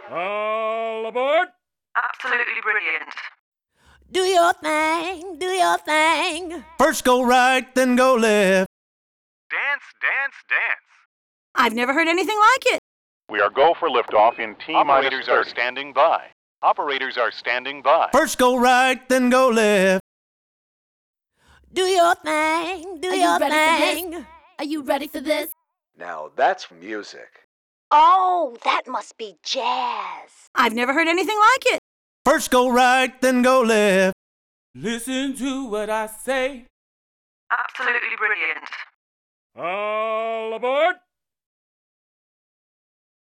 All aboard! Absolutely brilliant. Do your thing, do your thing. First go right, then go left. Dance, dance, dance. I've never heard anything like it. We are go for liftoff in T-minus 30. Operators are standing by. Operators are standing by. First go right, then go left. Do your thing, do your thing. Are you ready for this? Now that's music. Oh, that must be jazz. I've never heard anything like it. First go right, then go left. Listen to what I say. Absolutely brilliant. All aboard!